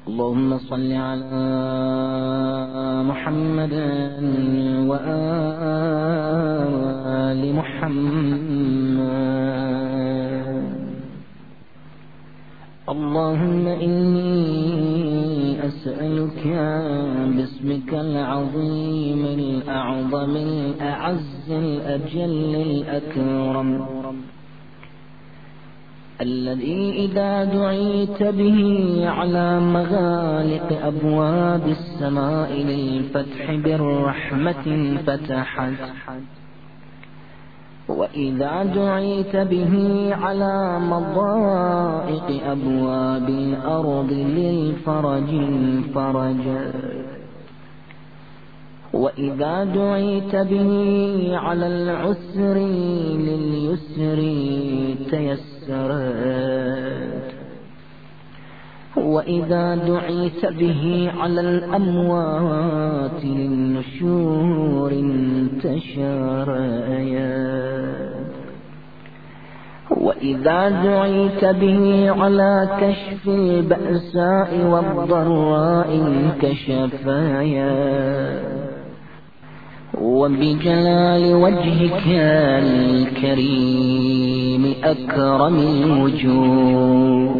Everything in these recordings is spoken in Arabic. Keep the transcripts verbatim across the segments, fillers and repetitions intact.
اللهم صل على محمد وآل محمد. اللهم إني أسألك باسمك العظيم الأعظم الأعز الأجل الأكرم الذي إذا دعيت به على مغالق أبواب السماء للفتح بالرحمة فتحت، وإذا دعيت به على مضائق أبواب الأرض للفرج فرجت، وإذا دعيت به على العسر لليسر تيسرت، وإذا دعيت به على الأموات للنشور انتشرت، وإذا دعيت به على كشف البأساء والضراء انكشفت، وبجلال وجهك الكريم أكرم الوجوه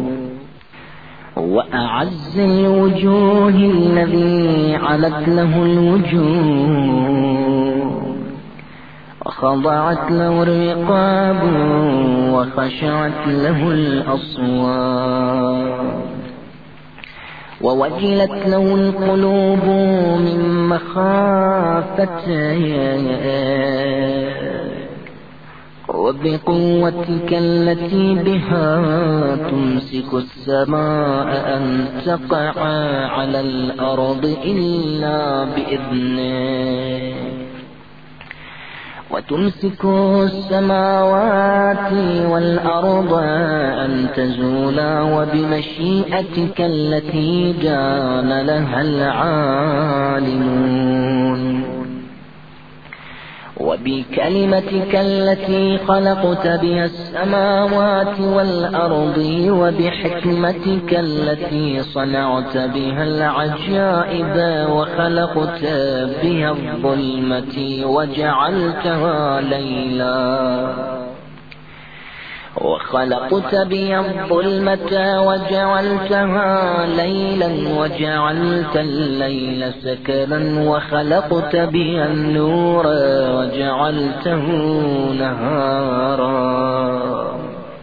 وأعز الوجوه الذي علت له الوجوه وخضعت له الرقاب وخشعت له الأصوات ووجلت له القلوب من مخافته، وبقوتك التي بها تمسك السماء أن تقع على الأرض إلا بإذنه، وتمسك السماوات والأرض أن تزولا وبمشيئتك التي جان لها العالمون، وبكلمتك التي خلقت بها السماوات والأرض، وبحكمتك التي صنعت بها العجائب وخلقت بها الظلمة وجعلتها ليلا، وخلقت بها الظلمة وجعلتها ليلا، وجعلت الليل سكنا، وخلقت بها النور وجعلته نهارا،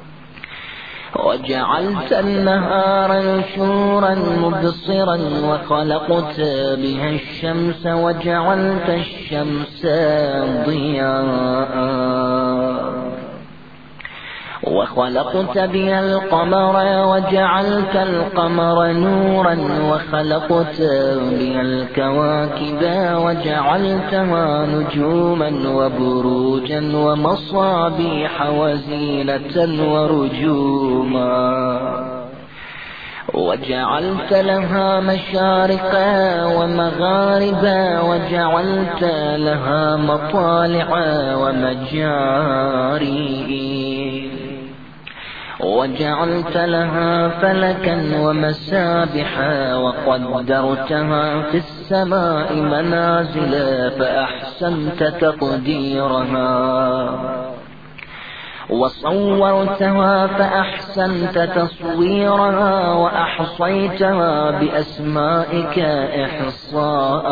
وجعلت النهار نشورا مبصرا، وخلقت بها الشمس وجعلت الشمس ضياء، وخلقت بها القمر وجعلت القمر نورا، وخلقت بها الكواكب وجعلتها نجوما وبروجا ومصابيح وزينة ورجوما، وجعلت لها مشارق ومغارب، وجعلت لها مطالع ومجاري، وجعلت لها فلكا ومسابح، وقدرتها في السماء منازل فأحسنت تقديرها، وصورتها فأحسنت تصويرها، وأحصيتها بأسمائك إحصاء،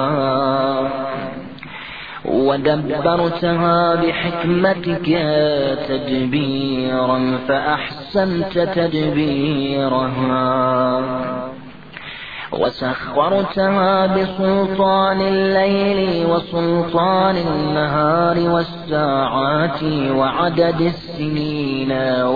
ودبرتها بحكمتك تدبيرا فأحسنت تدبيرها، وسخرتها بسلطان الليل وسلطان النهار والساعات وعدد السنين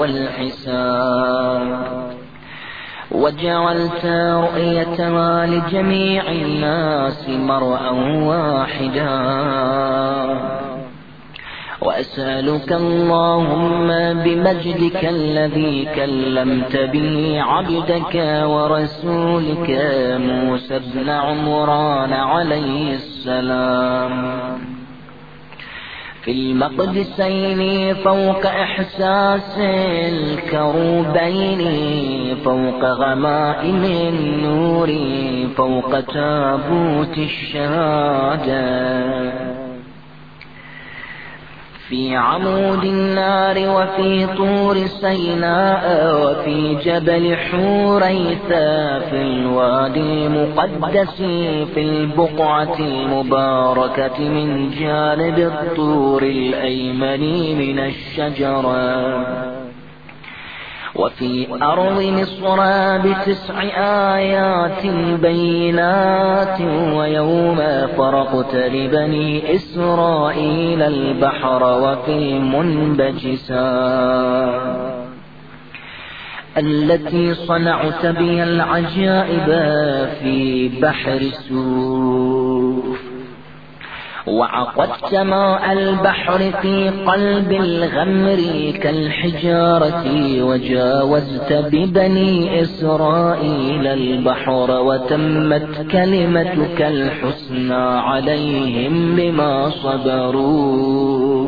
والحساب، وجعلت رؤيتها لجميع الناس مرءا واحدا. وأسألك اللهم بمجدك الذي كلمت به عبدك ورسولك موسى بن عمران عليه السلام في المقدسين فوق إحساس الكروبين، فوق غمائم النور، فوق تابوت الشهادة، في عمود النار وفي طور سيناء وفي جبل حوريثا، في الوادي المقدس في البقعة المباركة من جانب الطور الأيمن من الشجرة، وفي أرض مصر بتسع آيات بينات، ويوم فرقت لبني إسرائيل البحر وفي المنبجسات، التي صنعت بها العجائب في بحر سوف، وعقدت ماء البحر في قلب الغمر كالحجارة، وجاوزت ببني إسرائيل البحر، وتمت كلمتك الحسنى عليهم بما صبروا،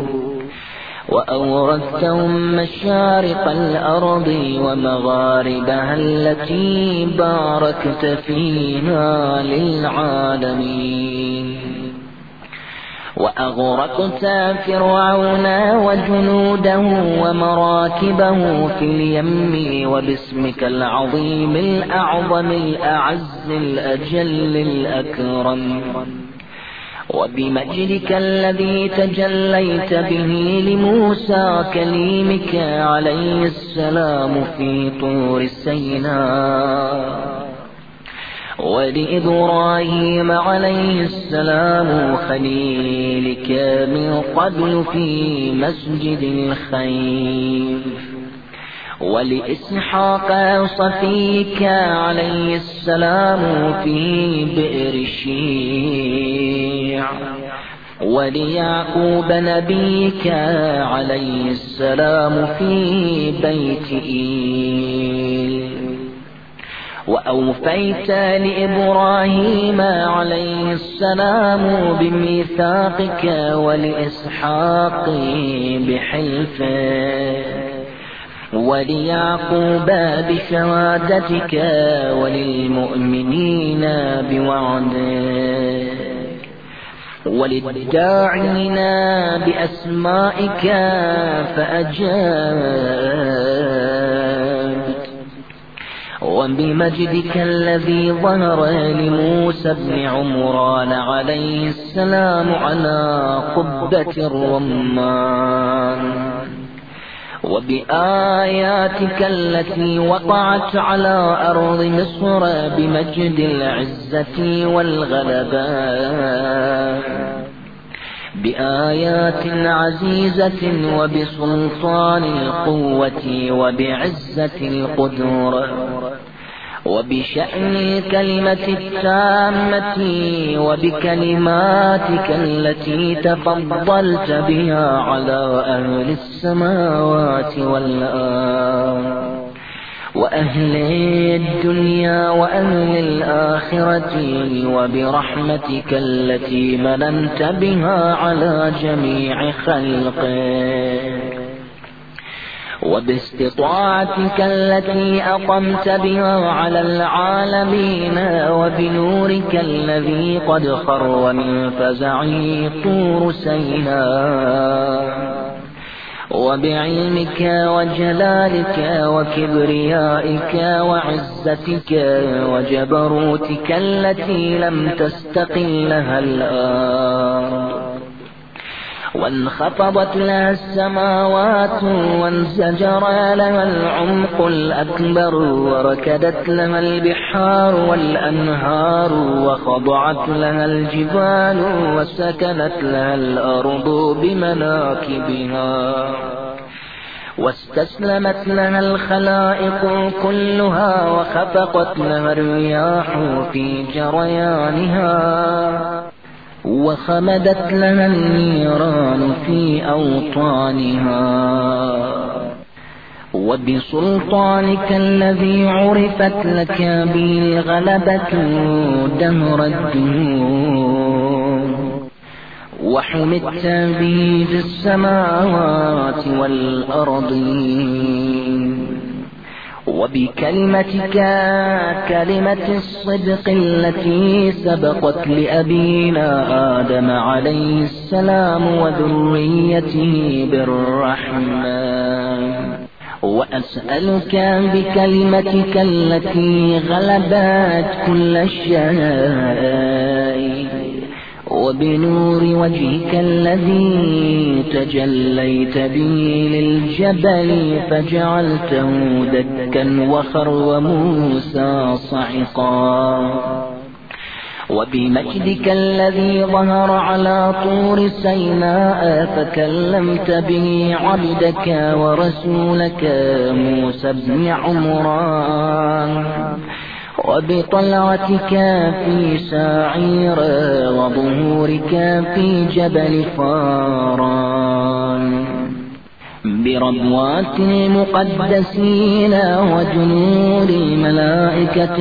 وأورثتهم مشارق الأرض ومغاربها التي باركت فيها للعالمين، وأغرقت فرعون وجنوده ومراكبه في اليم، وباسمك العظيم الأعظم الأعز الأجل الأكرم، وبمجدك الذي تجليت به لموسى كليمك عليه السلام في طور سيناء، ولإبراهيم عليه السلام خليلك من قبل في مسجد الخيف، ولإسحاق صفيك عليه السلام في بئر شيع، وليعقوب نبيك عليه السلام في بيت إيل، وأوفيت لإبراهيم عليه السلام بميثاقك، ولإسحاق بحلفك، وليعقوب بشهادتك، وللمؤمنين بوعدك، وللداعين بأسمائك فأجابت، وبمجدك الذي ظهر لموسى بن عمران عليه السلام على قبة الرمان، وبآياتك التي وقعت على أرض مصر بمجد العزة والغلبات، بآيات عزيزة وبسلطان القوة وبعزة القدرة، وبشأن الكلمة التامة وبكلماتك التي تفضلت بها على أهل السماوات والأرض وأهل الدنيا وأهل الآخرة، وبرحمتك التي مننت بها على جميع خلقك، وباستطاعتك التي أقمت بها على العالمين، وبنورك الذي قد خر من فزعه طور سيناء، وبعلمك وجلالك وكبريائك وعزتك وجبروتك التي لم تستقل لها الأرض، وانخفضت لها السماوات وانزجر لها العمق الأكبر، وركدت لها البحار والأنهار، وخضعت لها الجبال وسكنت لها الأرض بمناكبها، واستسلمت لها الخلائق كلها، وخفقت لها الرياح في جريانها، وخمدت لها النيران في أوطانها، وبسلطانك الذي عرفت لك به الغلبة دهر الدهور، وحمدت به في السماوات والأرضين، وبكلمتك كلمة الصدق التي سبقت لأبينا آدم عليه السلام وذريته بالرحمة، وأسألك بكلمتك التي غلبت كل الشيء، وبنور وجهك الذي تجليت به للجبل فجعلته دكا وخر موسى صعقا، وبمجدك الذي ظهر على طور سيناء فكلمت به عبدك ورسولك موسى بن عمران، وبطلعتك في ساعير وظهورك في جبل فاران، بربوات المقدسين وجنود الملائكة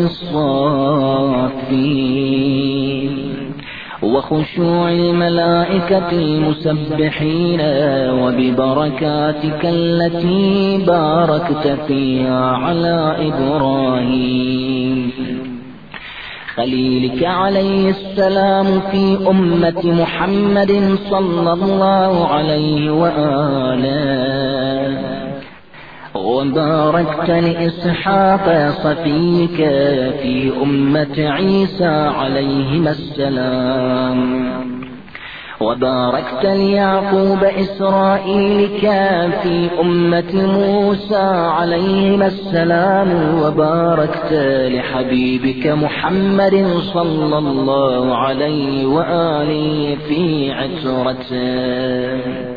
الصافين، وخشوع الملائكة المسبحين، وببركاتك التي باركت فيها على إبراهيم خليلك عليه السلام في أمة محمد صلى الله عليه وآله، وباركت لإسحاق صفيك في أمة عيسى عليهما السلام، وباركت ليعقوب إسرائيلك في أمة موسى عليهما السلام، وباركت لحبيبك محمد صلى الله عليه وآله في عترته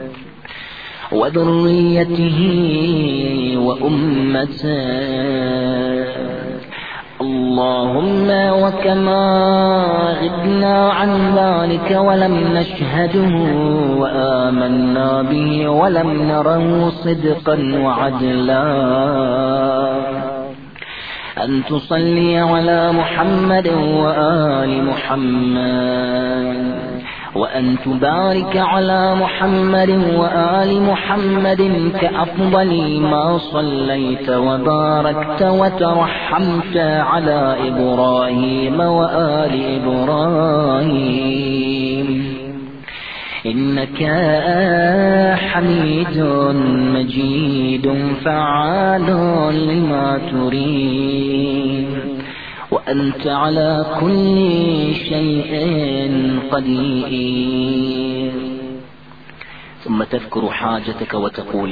وذريته وأمته. اللهم وكما غبنا عن ذلك ولم نشهده وآمنا به ولم نره صدقا وعدلا، أن تصلي على محمد وآل محمد، وأن تبارك على محمد وآل محمد كأفضل ما صليت وباركت وترحمت على إبراهيم وآل إبراهيم، إنك حميد مجيد فعال لما تريد، وأنت على كل شيء قدير. ثم تذكر حاجتك وتقول: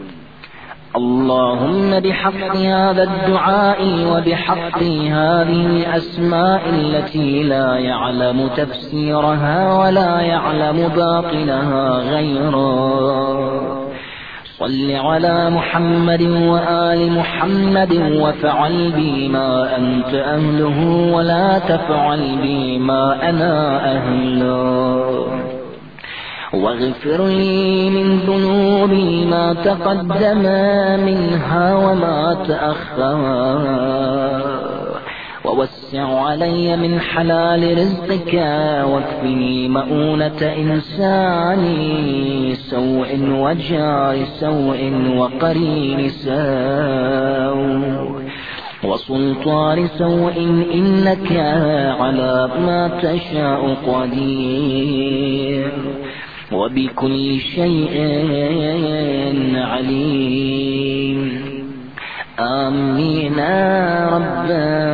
اللهم بحق هذا الدعاء وبحق هذه الأسماء التي لا يعلم تفسيرها ولا يعلم باطنها غيرك، صل على محمد وآل محمد وفعل بي ما أنت أهله ولا تفعل بي ما أنا أهله، واغفر لي من ذنوبي ما تقدم منها وما تأخر، ووسع علي من حلال رزقك، واكفني مؤونة إنسان سوء وجار سوء وقرين سوء وسلطان سوء، إنك على ما تشاء قدير وبكل شيء عليم. آمين رب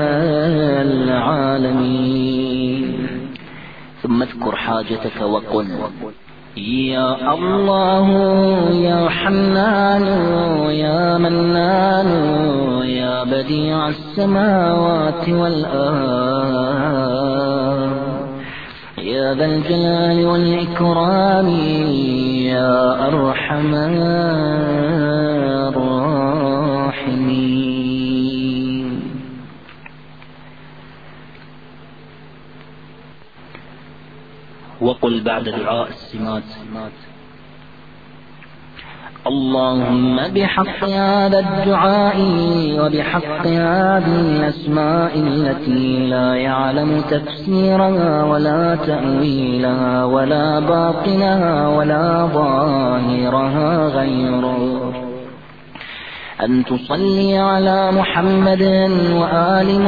العالمين. ثم اذكر حاجتك وقل: يا الله يا حنان يا منان يا بديع السماوات والأرض، يا ذا الجلال والإكرام يا أرحم الراحمين. وقل بعد دعاء السمات: اللهم بحق هذا الدعاء وبحق هذه الأسماء التي لا يعلم تفسيرها ولا تأويلها ولا باطنها ولا ظاهرها غيرك، أن تصلي على محمد وآل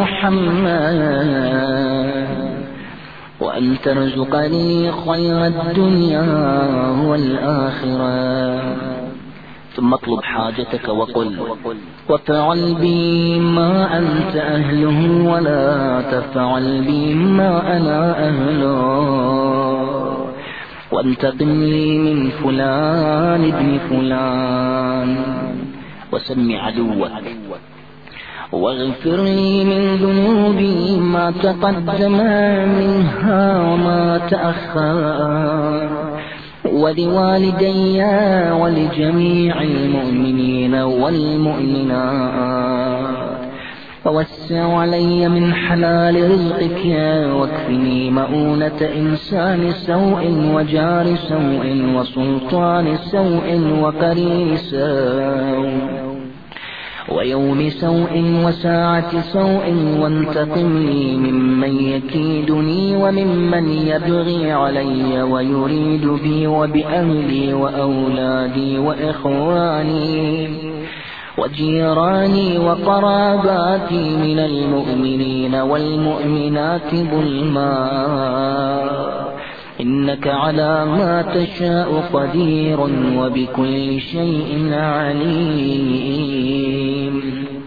محمد، وأن ترزقني خير الدنيا والآخرة. ثم اطلب حاجتك وقل: وافعل بي ما أنت أهله ولا تفعل بي ما أنا أهله، وانتقم لي من فلان ابن فلان، وسم عدوك، واغفر لي من ذنوبي ما تقدم منها وما تأخر، ولوالدي ولجميع المؤمنين والمؤمنات، ووسع علي من حلال رزقك، واكفني مؤونة إنسان سوء وجار سوء وسلطان سوء وقرين سوء ويوم سوء وساعة سوء، وانتقم لي ممن يكيدني وممن يبغي علي ويريد بي وبأهلي وأولادي وإخواني وجيراني وقراباتي من المؤمنين والمؤمنات ظلما، إنك على ما تشاء قدير وبكل شيء عليم.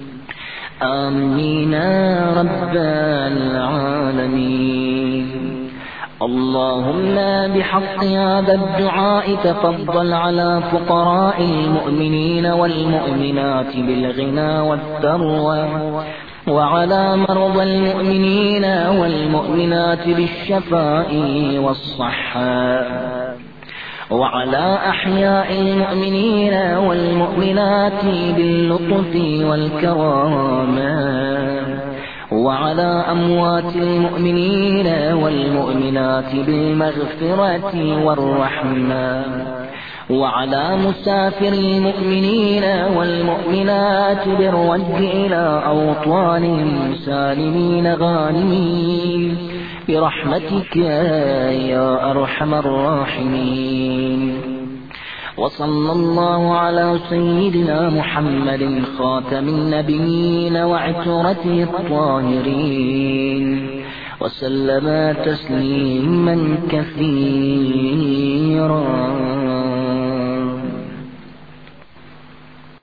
آمين رب العالمين. اللهم بحق هذا الدعاء تفضل على فقراء المؤمنين والمؤمنات بالغنى والثروة، وعلى مرضى المؤمنين والمؤمنات بالشفاء والصحة، وعلى أحياء المؤمنين والمؤمنات باللطف والكرامة، وعلى أموات المؤمنين والمؤمنات بالمغفرة والرحمة، وعلى مسافر المؤمنين والمؤمنات بالرد إلى أوطانهم سالمين غانمين برحمتك يا أرحم الراحمين. وصلى الله على سيدنا محمد خاتم النبيين وعترته الطاهرين، وسلم تسليما كثيرا.